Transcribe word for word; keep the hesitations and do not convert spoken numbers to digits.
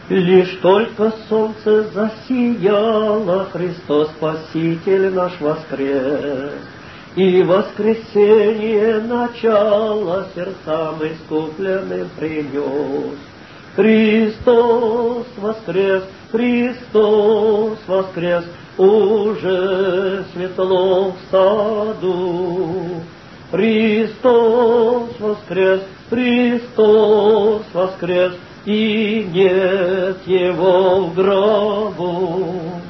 Лишь только солнце засияло, Христос Спаситель наш воскрес, и воскресенье начало сердцам искупленным принес. Христос воскрес, Христос воскрес, уже светло в саду. Христос воскрес, Христос воскрес, и нет его в гробу.